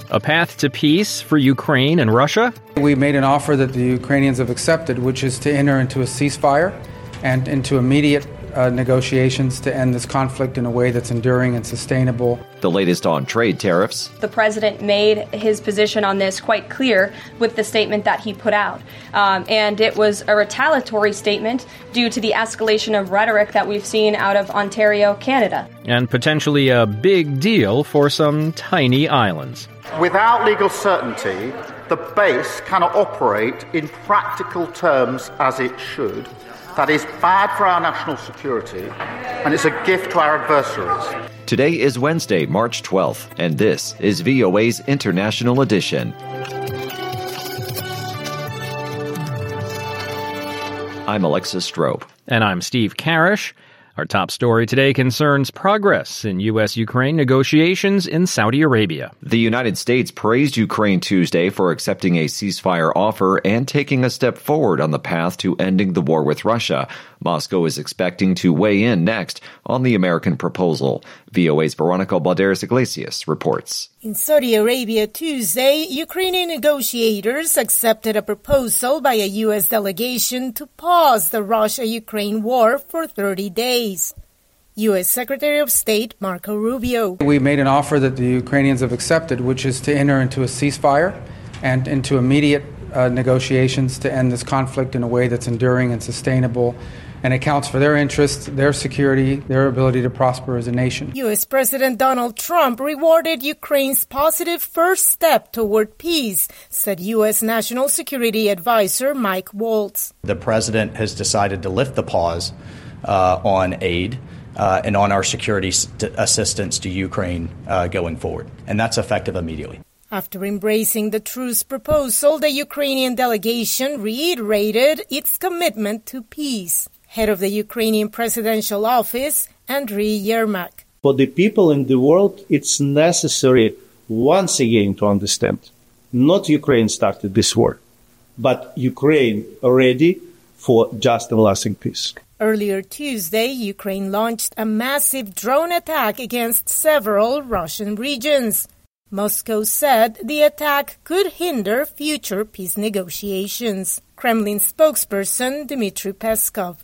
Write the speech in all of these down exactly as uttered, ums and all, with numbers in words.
A path to peace for Ukraine and Russia? We made an offer that the Ukrainians have accepted, which is to enter into a ceasefire and into immediate uh, negotiations to end this conflict in a way that's enduring and sustainable. The latest on trade tariffs. The president made his position on this quite clear with the statement that he put out. Um, and it was a retaliatory statement due to the escalation of rhetoric that we've seen out of Ontario, Canada. And potentially a big deal for some tiny islands. Without legal certainty, the base cannot operate in practical terms as it should. That is bad for our national security, and it's a gift to our adversaries. Today is Wednesday, March twelfth, and this is V O A's International Edition. I'm Alexis Strope. And I'm Steve Karish. Our top story today concerns progress in U S Ukraine negotiations in Saudi Arabia. The United States praised Ukraine Tuesday for accepting a ceasefire offer and taking a step forward on the path to ending the war with Russia. Moscow is expecting to weigh in next on the American proposal. V O A's Veronica Balderas Iglesias reports. In Saudi Arabia Tuesday, Ukrainian negotiators accepted a proposal by a U S delegation to pause the Russia-Ukraine war for thirty days. U S Secretary of State Marco Rubio. We made an offer that the Ukrainians have accepted, which is to enter into a ceasefire and into immediate uh, negotiations to end this conflict in a way that's enduring and sustainable and accounts for their interests, their security, their ability to prosper as a nation. U S President Donald Trump rewarded Ukraine's positive first step toward peace, said U S National Security Advisor Mike Waltz. The president has decided to lift the pause uh, on aid uh, and on our security st- assistance to Ukraine uh, going forward, and that's effective immediately. After embracing the truce proposal, the Ukrainian delegation reiterated its commitment to peace. Head of the Ukrainian presidential office, Andriy Yermak. For the people in the world, it's necessary once again to understand, not Ukraine started this war, but Ukraine ready for just and lasting peace. Earlier Tuesday, Ukraine launched a massive drone attack against several Russian regions. Moscow said the attack could hinder future peace negotiations. Kremlin spokesperson Dmitry Peskov.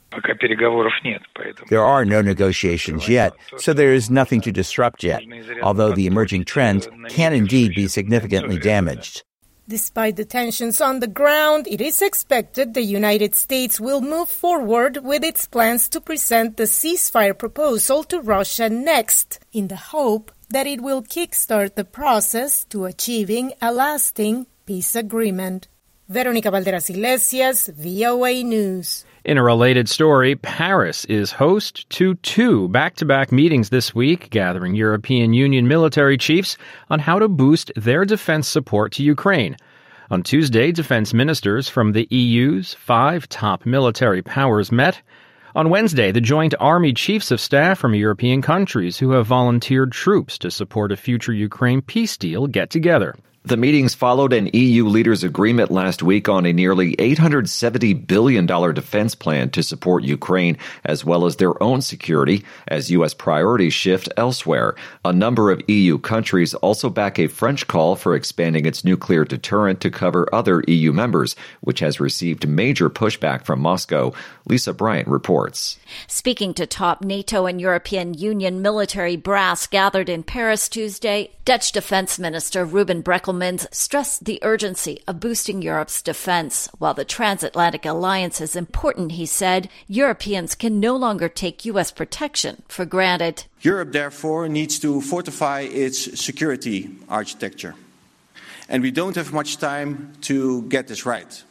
There are no negotiations yet, so there is nothing to disrupt yet, although the emerging trends can indeed be significantly damaged. Despite the tensions on the ground, it is expected the United States will move forward with its plans to present the ceasefire proposal to Russia next, in the hope that it will kickstart the process to achieving a lasting peace agreement. Veronica Balderas Iglesias, V O A News. In a related story, Paris is host to two back-to-back meetings this week, gathering European Union military chiefs on how to boost their defense support to Ukraine. On Tuesday, defense ministers from the E U's five top military powers met. On Wednesday, the joint army chiefs of staff from European countries who have volunteered troops to support a future Ukraine peace deal get together. The meetings followed an E U leaders' agreement last week on a nearly eight hundred seventy billion dollars defense plan to support Ukraine, as well as their own security, as U S priorities shift elsewhere. A number of E U countries also back a French call for expanding its nuclear deterrent to cover other E U members, which has received major pushback from Moscow. Lisa Bryant reports. Speaking to top NATO and European Union military brass gathered in Paris Tuesday, Dutch Defense Minister Ruben Brekelmans stressed the urgency of boosting Europe's defense. While the transatlantic alliance is important, he said, Europeans can no longer take U S protection for granted. Europe, therefore, needs to fortify its security architecture. And we don't have much time to get this right.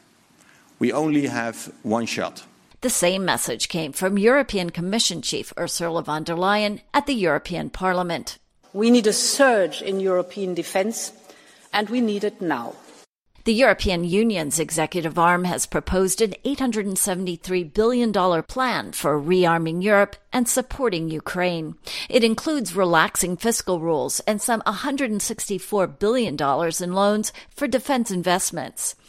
We only have one shot. The same message came from European Commission Chief Ursula von der Leyen at the European Parliament. We need a surge in European defense, and we need it now. The European Union's executive arm has proposed an eight hundred seventy-three billion dollars plan for rearming Europe and supporting Ukraine. It includes relaxing fiscal rules and some one hundred sixty-four billion dollars in loans for defense investments.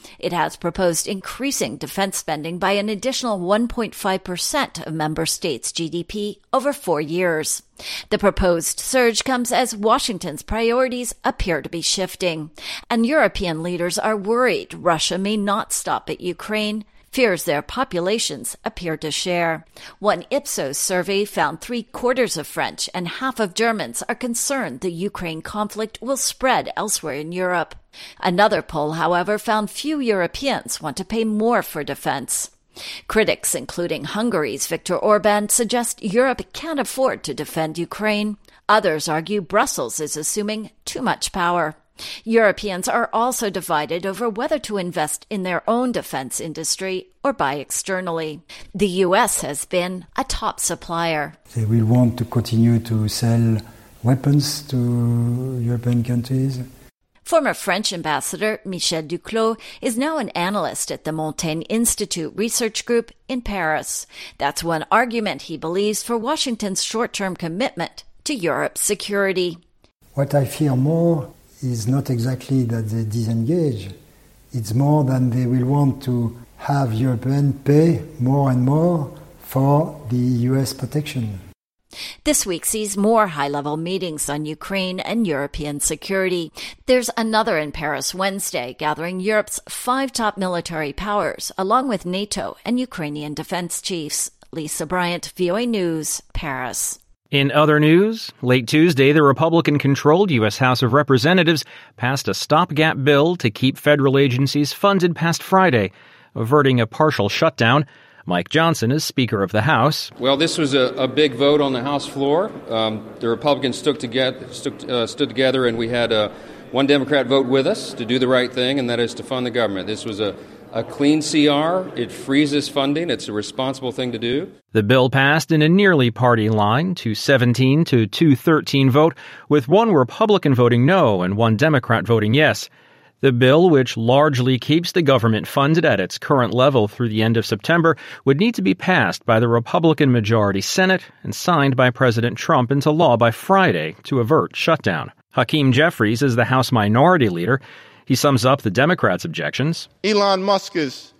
It has proposed increasing defense spending by an additional one point five percent of member states' G D P over four years. The proposed surge comes as Washington's priorities appear to be shifting, and European leaders are worried Russia may not stop at Ukraine, fears their populations appear to share. One Ipsos survey found three-quarters of French and half of Germans are concerned the Ukraine conflict will spread elsewhere in Europe. Another poll, however, found few Europeans want to pay more for defense. Critics, including Hungary's Viktor Orban, suggest Europe can't afford to defend Ukraine. Others argue Brussels is assuming too much power. Europeans are also divided over whether to invest in their own defense industry or buy externally. The U S has been a top supplier. They will want to continue to sell weapons to European countries. Former French ambassador Michel Duclos is now an analyst at the Montaigne Institute research group in Paris. That's one argument, he believes, for Washington's short-term commitment to Europe's security. What I fear more is not exactly that they disengage. It's more than they will want to have Europeans pay more and more for the U S protection. This week sees more high-level meetings on Ukraine and European security. There's another in Paris Wednesday, gathering Europe's five top military powers, along with NATO and Ukrainian defense chiefs. Lisa Bryant, V O A News, Paris. In other news, late Tuesday, the Republican-controlled U S House of Representatives passed a stopgap bill to keep federal agencies funded past Friday, averting a partial shutdown. Mike Johnson is Speaker of the House. Well, this was a, a big vote on the House floor. Um, the Republicans stuck together, stuck, uh, stood together, and we had uh, one Democrat vote with us to do the right thing, and that is to fund the government. This was a A clean C R. It freezes funding. It's a responsible thing to do. The bill passed in a nearly party line, two seventeen to two thirteen vote, with one Republican voting no and one Democrat voting yes. The bill, which largely keeps the government funded at its current level through the end of September, would need to be passed by the Republican-majority Senate and signed by President Trump into law by Friday to avert shutdown. Hakeem Jeffries is the House Minority Leader. He sums up the Democrats' objections. Elon Musk's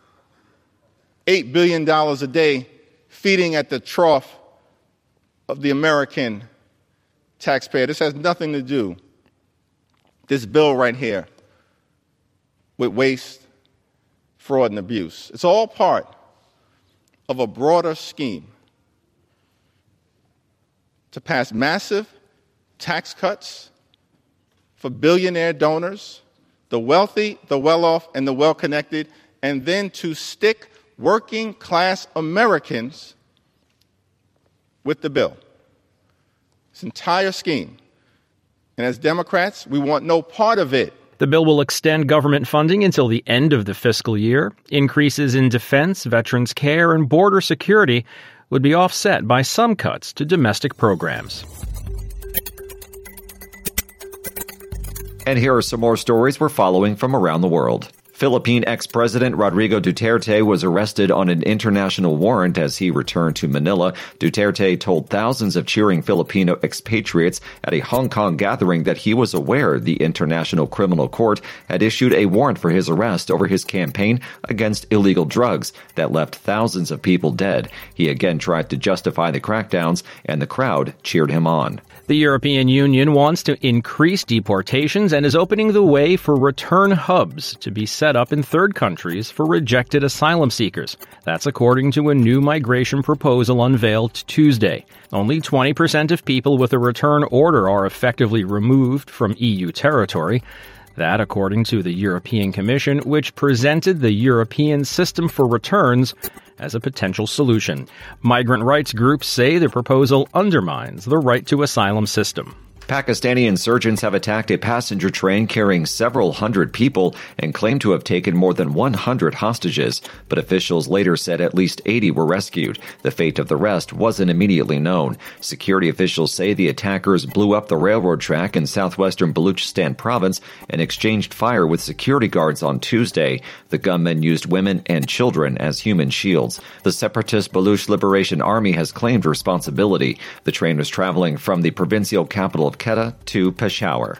eight billion dollars a day feeding at the trough of the American taxpayer. This has nothing to do, this bill right here, with waste, fraud, and abuse. It's all part of a broader scheme to pass massive tax cuts for billionaire donors, the wealthy, the well-off, and the well-connected, and then to stick working-class Americans with the bill. This entire scheme. And as Democrats, we want no part of it. The bill will extend government funding until the end of the fiscal year. Increases in defense, veterans care, and border security would be offset by some cuts to domestic programs. And here are some more stories we're following from around the world. Philippine ex-president Rodrigo Duterte was arrested on an international warrant as he returned to Manila. Duterte told thousands of cheering Filipino expatriates at a Hong Kong gathering that he was aware the International Criminal Court had issued a warrant for his arrest over his campaign against illegal drugs that left thousands of people dead. He again tried to justify the crackdowns, and the crowd cheered him on. The European Union wants to increase deportations and is opening the way for return hubs to be set up in third countries for rejected asylum seekers. That's according to a new migration proposal unveiled Tuesday. Only twenty percent of people with a return order are effectively removed from E U territory. That, according to the European Commission, which presented the European System for Returns as a potential solution. Migrant rights groups say the proposal undermines the right to asylum system. Pakistani insurgents have attacked a passenger train carrying several hundred people and claim to have taken more than one hundred hostages, but officials later said at least eighty were rescued. The fate of the rest wasn't immediately known. Security officials say the attackers blew up the railroad track in southwestern Baluchistan province and exchanged fire with security guards on Tuesday. The gunmen used women and children as human shields. The separatist Baluch Liberation Army has claimed responsibility. The train was traveling from the provincial capital of Quetta to Peshawar.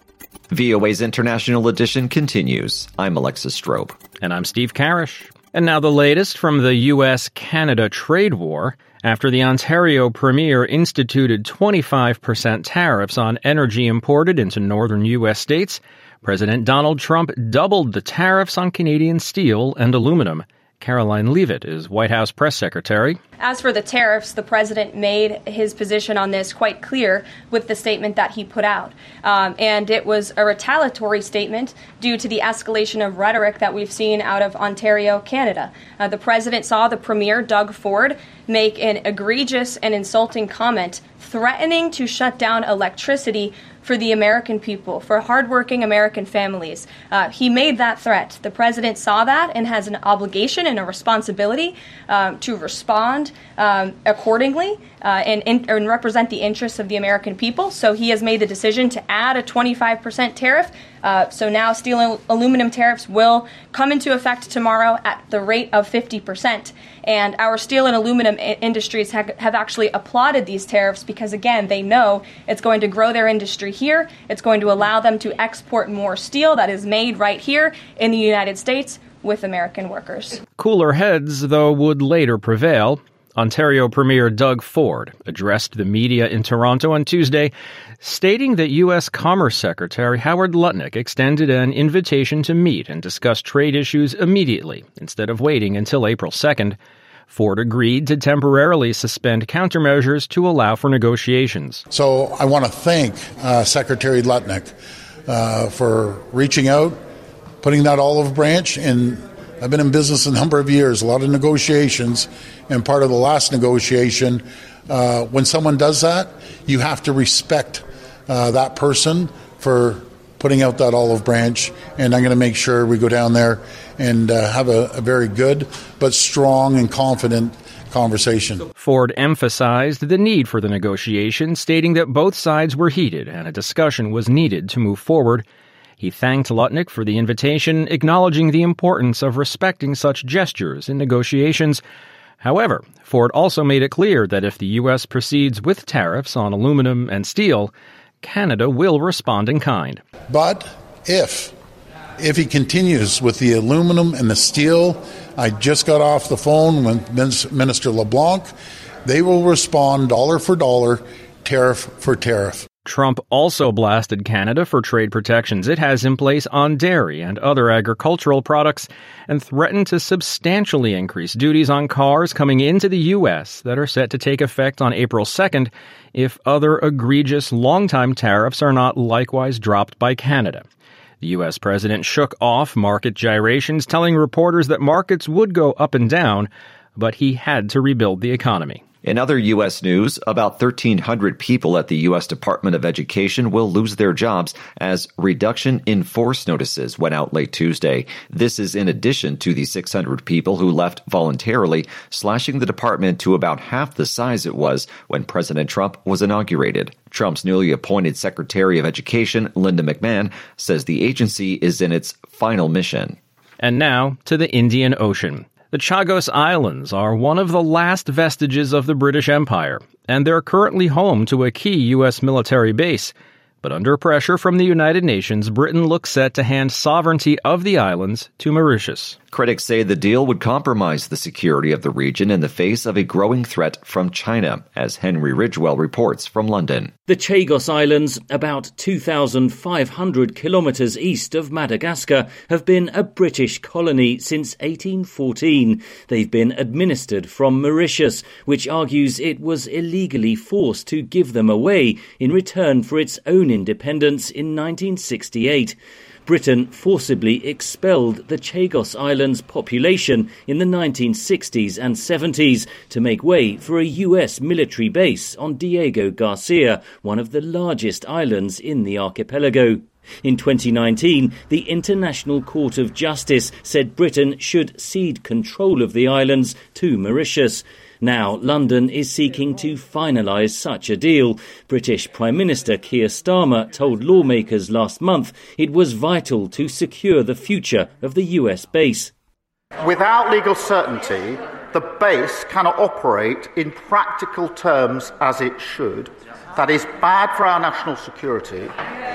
V O A's International Edition continues. I'm Alexis Strobe. And I'm Steve Karish. And now the latest from the U S Canada trade war. After the Ontario Premier instituted twenty-five percent tariffs on energy imported into northern U S states, President Donald Trump doubled the tariffs on Canadian steel and aluminum. Caroline Leavitt is White House press secretary. As for the tariffs, the president made his position on this quite clear with the statement that he put out. Um, and it was a retaliatory statement due to the escalation of rhetoric that we've seen out of Ontario, Canada. Uh, the president saw the premier, Doug Ford, make an egregious and insulting comment threatening to shut down electricity for the American people, for hardworking American families. Uh, he made that threat. The president saw that and has an obligation and a responsibility um, to respond um, accordingly uh, and, and, and represent the interests of the American people. So he has made the decision to add a twenty-five percent tariff. Uh, so now steel and aluminum tariffs will come into effect tomorrow at the rate of fifty percent. And our steel and aluminum I- industries have, have actually applauded these tariffs because, again, they know it's going to grow their industry here. It's going to allow them to export more steel that is made right here in the United States with American workers. Cooler heads, though, would later prevail. Ontario Premier Doug Ford addressed the media in Toronto on Tuesday, stating that U S Commerce Secretary Howard Lutnick extended an invitation to meet and discuss trade issues immediately instead of waiting until April second. Ford agreed to temporarily suspend countermeasures to allow for negotiations. So I want to thank uh, Secretary Lutnick uh, for reaching out, putting that olive branch in. I've been in business a number of years, a lot of negotiations, and part of the last negotiation, uh, when someone does that, you have to respect uh, that person for putting out that olive branch, and I'm going to make sure we go down there and uh, have a, a very good but strong and confident conversation. Ford emphasized the need for the negotiation, stating that both sides were heated and a discussion was needed to move forward. He thanked Lutnick for the invitation, acknowledging the importance of respecting such gestures in negotiations. However, Ford also made it clear that if the U S proceeds with tariffs on aluminum and steel, Canada will respond in kind. But if, if he continues with the aluminum and the steel, I just got off the phone with Minister LeBlanc, they will respond dollar for dollar, tariff for tariff. Trump also blasted Canada for trade protections it has in place on dairy and other agricultural products and threatened to substantially increase duties on cars coming into the U S that are set to take effect on April second if other egregious long-time tariffs are not likewise dropped by Canada. The U S president shook off market gyrations, telling reporters that markets would go up and down, but he had to rebuild the economy. In other U S news, about thirteen hundred people at the U S Department of Education will lose their jobs as reduction in force notices went out late Tuesday. This is in addition to the six hundred people who left voluntarily, slashing the department to about half the size it was when President Trump was inaugurated. Trump's newly appointed Secretary of Education, Linda McMahon, says the agency is in its final mission. And now to the Indian Ocean. The Chagos Islands are one of the last vestiges of the British Empire, and they're currently home to a key U S military base. But under pressure from the United Nations, Britain looks set to hand sovereignty of the islands to Mauritius. Critics say the deal would compromise the security of the region in the face of a growing threat from China, as Henry Ridgewell reports from London. The Chagos Islands, about two thousand five hundred kilometres east of Madagascar, have been a British colony since eighteen fourteen. They've been administered from Mauritius, which argues it was illegally forced to give them away in return for its own independence in nineteen sixty-eight. Britain forcibly expelled the Chagos Islands population in the nineteen sixties and seventies to make way for a U S military base on Diego Garcia, one of the largest islands in the archipelago. In twenty nineteen, the International Court of Justice said Britain should cede control of the islands to Mauritius. Now, London is seeking to finalise such a deal. British Prime Minister Keir Starmer told lawmakers last month it was vital to secure the future of the U S base. Without legal certainty, the base cannot operate in practical terms as it should. That is bad for our national security,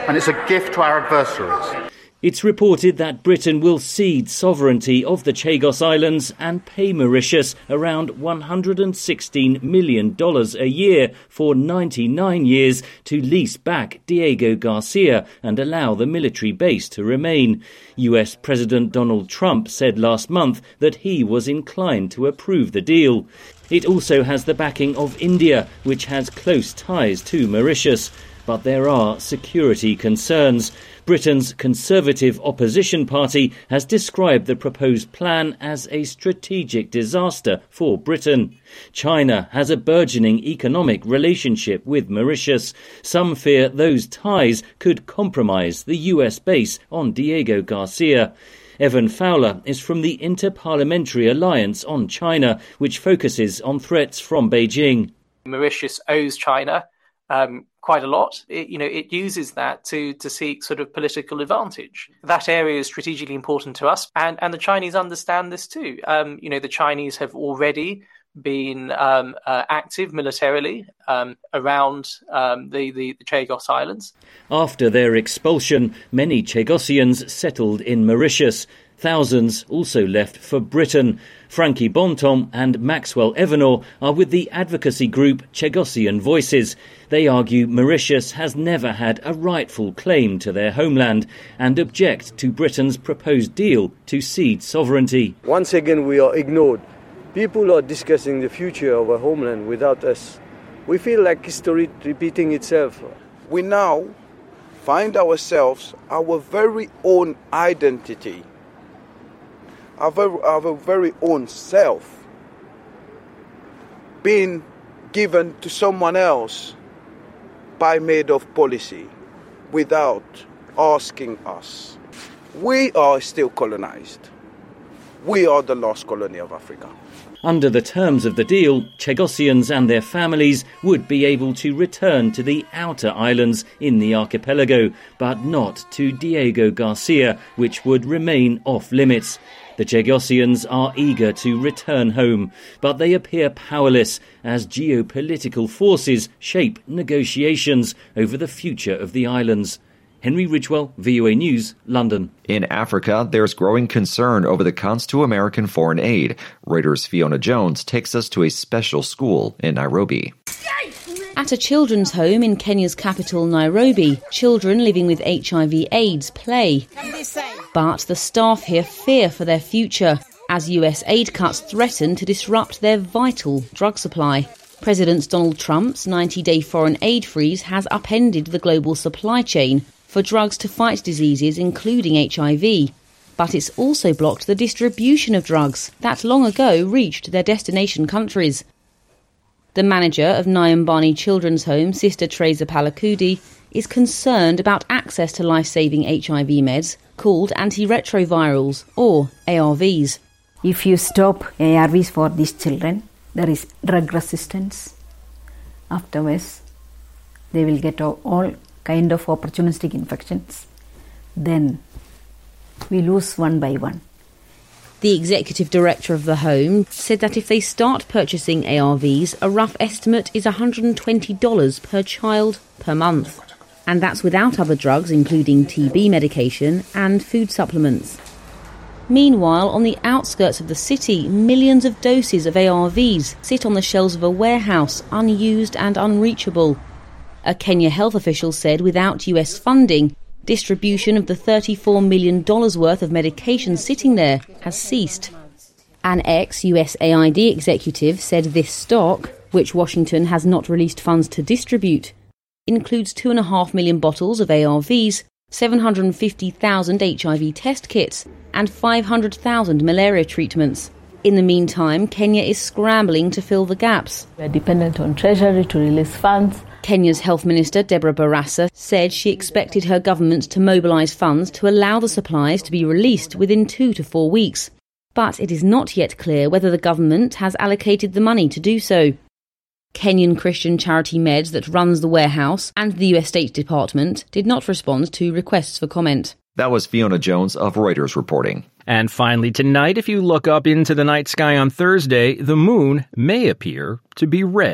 and it's a gift to our adversaries. It's reported that Britain will cede sovereignty of the Chagos Islands and pay Mauritius around one hundred sixteen million dollars a year for ninety-nine years to lease back Diego Garcia and allow the military base to remain. U S President Donald Trump said last month that he was inclined to approve the deal. It also has the backing of India, which has close ties to Mauritius. But there are security concerns. Britain's Conservative Opposition Party has described the proposed plan as a strategic disaster for Britain. China has a burgeoning economic relationship with Mauritius. Some fear those ties could compromise the U S base on Diego Garcia. Evan Fowler is from the Inter-Parliamentary Alliance on China, which focuses on threats from Beijing. Mauritius owes China um, quite a lot. It, you know, it uses that to to seek sort of political advantage. That area is strategically important to us, and, and the Chinese understand this too. Um, you know, the Chinese have already been um, uh, active militarily um, around um, the, the, the Chagos Islands. After their expulsion, many Chagosians settled in Mauritius. Thousands also left for Britain. Frankie Bontom and Maxwell Evanor are with the advocacy group Chagosian Voices. They argue Mauritius has never had a rightful claim to their homeland and object to Britain's proposed deal to cede sovereignty. Once again, we are ignored. People are discussing the future of our homeland without us. We feel like history repeating itself. We now find ourselves our very own identity, our very, our very own self, being given to someone else by made of policy without asking us. We are still colonized. We are the lost colony of Africa. Under the terms of the deal, Chagosians and their families would be able to return to the outer islands in the archipelago, but not to Diego Garcia, which would remain off limits. The Chagosians are eager to return home, but they appear powerless as geopolitical forces shape negotiations over the future of the islands. Henry Ridgewell, V O A News, London. In Africa, there's growing concern over the cost to American foreign aid. Reuters' Fiona Jones takes us to a special school in Nairobi. At a children's home in Kenya's capital, Nairobi, children living with H I V AIDS play. But the staff here fear for their future as U S aid cuts threaten to disrupt their vital drug supply. President Donald Trump's ninety-day foreign aid freeze has upended the global supply chain for drugs to fight diseases including H I V. But it's also blocked the distribution of drugs that long ago reached their destination countries. The manager of Nyambani Children's Home, Sister Teresa Palakudi, is concerned about access to life-saving H I V meds called antiretrovirals, or A R Vs. If you stop A R Vs for these children, there is drug resistance. Afterwards, they will get all, all kind of opportunistic infections. Then we lose one by one. The executive director of the home said that if they start purchasing A R Vs, a rough estimate is one hundred twenty dollars per child per month. And that's without other drugs, including T B medication and food supplements. Meanwhile, on the outskirts of the city, millions of doses of A R Vs sit on the shelves of a warehouse, unused and unreachable. A Kenya health official said without U S funding, distribution of the thirty-four million dollars worth of medication sitting there has ceased. An ex-U S A I D executive said this stock, which Washington has not released funds to distribute, includes two point five million bottles of A R Vs, seven hundred fifty thousand H I V test kits, and five hundred thousand malaria treatments. In the meantime, Kenya is scrambling to fill the gaps. We are dependent on Treasury to release funds. Kenya's Health Minister, Deborah Barasa, said she expected her government to mobilise funds to allow the supplies to be released within two to four weeks. But it is not yet clear whether the government has allocated the money to do so. Kenyan Christian charity Meds that runs the warehouse and the U S State Department did not respond to requests for comment. That was Fiona Jones of Reuters reporting. And finally, tonight, if you look up into the night sky on Thursday, the moon may appear to be red.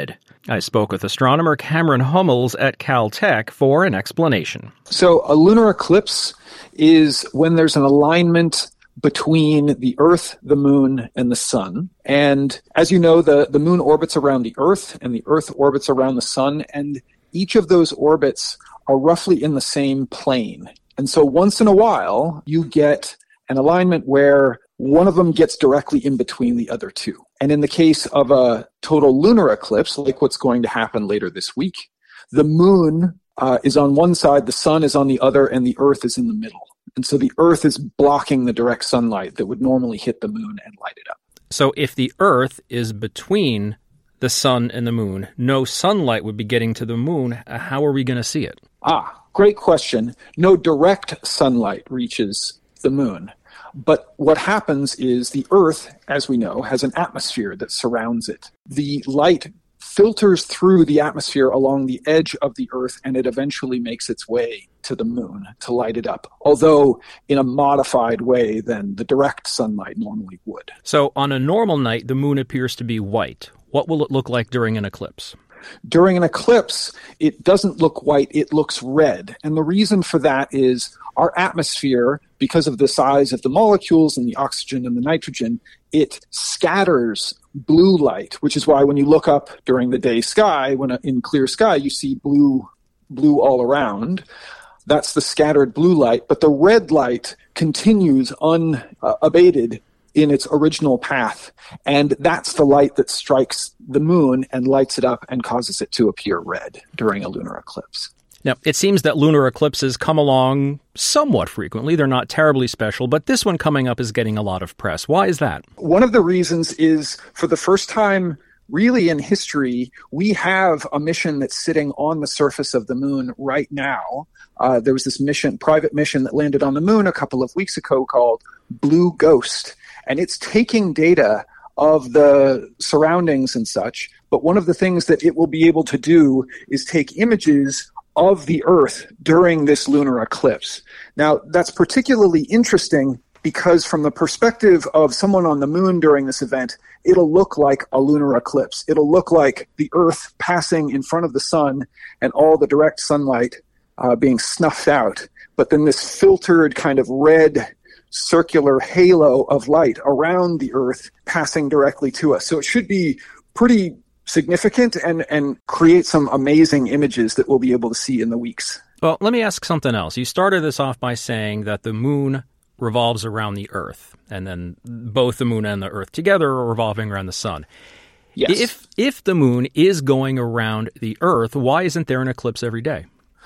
I spoke with astronomer Cameron Hummels at Caltech for an explanation. So a lunar eclipse is when there's an alignment between the Earth, the Moon, and the Sun. And as you know, the, the Moon orbits around the Earth, and the Earth orbits around the Sun, and each of those orbits are roughly in the same plane. And so once in a while, you get an alignment where one of them gets directly in between the other two. And in the case of a total lunar eclipse, like what's going to happen later this week, the moon uh, is on one side, the sun is on the other, and the Earth is in the middle. And so the Earth is blocking the direct sunlight that would normally hit the moon and light it up. So if the Earth is between the sun and the moon, no sunlight would be getting to the moon. How are we going to see it? Ah, great question. No direct sunlight reaches the moon. But what happens is the Earth, as we know, has an atmosphere that surrounds it. The light filters through the atmosphere along the edge of the Earth, and it eventually makes its way to the moon to light it up, although in a modified way than the direct sunlight normally would. So on a normal night, the moon appears to be white. What will it look like during an eclipse? During an eclipse, it doesn't look white, it looks red. And the reason for that is our atmosphere, because of the size of the molecules and the oxygen and the nitrogen, it scatters blue light, which is why when you look up during the day sky, when in clear sky, you see blue, blue all around. That's the scattered blue light, but the red light continues unabated in its original path, and that's the light that strikes the moon and lights it up and causes it to appear red during a lunar eclipse. Now, it seems that lunar eclipses come along somewhat frequently. They're not terribly special, but this one coming up is getting a lot of press. Why is that? One of the reasons is, for the first time really in history, we have a mission that's sitting on the surface of the moon right now. Uh, there was this mission, private mission that landed on the moon a couple of weeks ago called Blue Ghost, and it's taking data of the surroundings and such, but one of the things that it will be able to do is take images of the Earth during this lunar eclipse. Now, that's particularly interesting because from the perspective of someone on the moon during this event, it'll look like a lunar eclipse. It'll look like the Earth passing in front of the sun and all the direct sunlight uh, being snuffed out. But then this filtered kind of red circular halo of light around the Earth passing directly to us. So it should be pretty significant and, and create some amazing images that we'll be able to see in the weeks. Well, let me ask something else. You started this off by saying that the moon revolves around the Earth, and then both the moon and the Earth together are revolving around the sun. Yes. If, if the moon is going around the Earth, why isn't there an eclipse every day?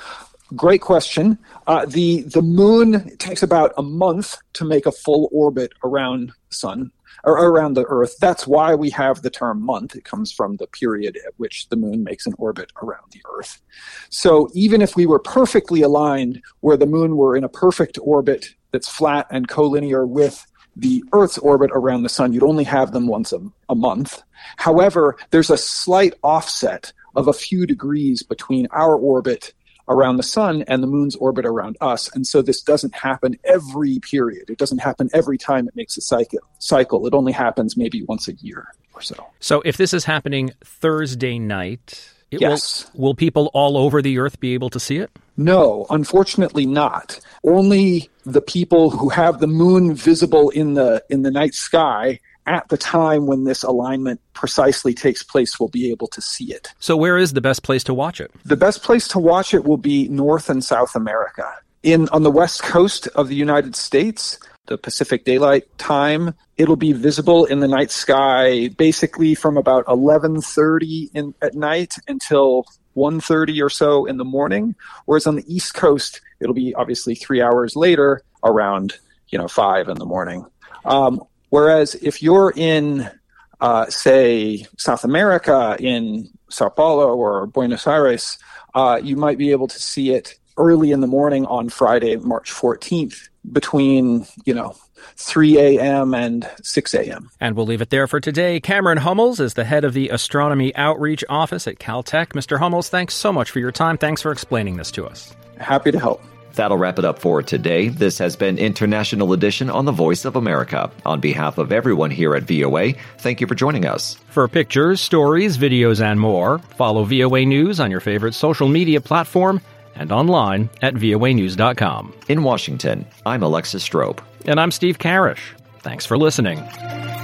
Great question. Uh, the, the moon takes about a month to make a full orbit around the sun, or around the Earth. That's why we have the term month. It comes from the period at which the moon makes an orbit around the Earth. So even if we were perfectly aligned, where the moon were in a perfect orbit that's flat and collinear with the Earth's orbit around the sun, you'd only have them once a, a month. However, there's a slight offset of a few degrees between our orbit around the sun and the moon's orbit around us. And so this doesn't happen every period. It doesn't happen every time it makes a cycle. cycle. It only happens maybe once a year or so. So if this is happening Thursday night, it yes. will, will people all over the Earth be able to see it? No, unfortunately not. Only the people who have the moon visible in the in the night sky at the time when this alignment precisely takes place will be able to see it. So where is the best place to watch it? The best place to watch it will be North and South America. In on the west coast of the United States, the Pacific Daylight Time, it'll be visible in the night sky basically from about eleven thirty in, at night until one thirty or so in the morning, whereas on the East Coast, it'll be obviously three hours later around, you know, five in the morning. Um, Whereas if you're in, uh, say, South America, in Sao Paulo or Buenos Aires, uh, you might be able to see it early in the morning on Friday, March fourteenth, between, you know, three a.m. and six a.m. And we'll leave it there for today. Cameron Hummels is the head of the Astronomy Outreach Office at Caltech. Mister Hummels, thanks so much for your time. Thanks for explaining this to us. Happy to help. That'll wrap it up for today. This has been International Edition on the Voice of America. On behalf of everyone here at V O A, thank you for joining us. For pictures, stories, videos, and more, follow V O A News on your favorite social media platform and online at V O A news dot com. In Washington, I'm Alexis Strope. And I'm Steve Karish. Thanks for listening.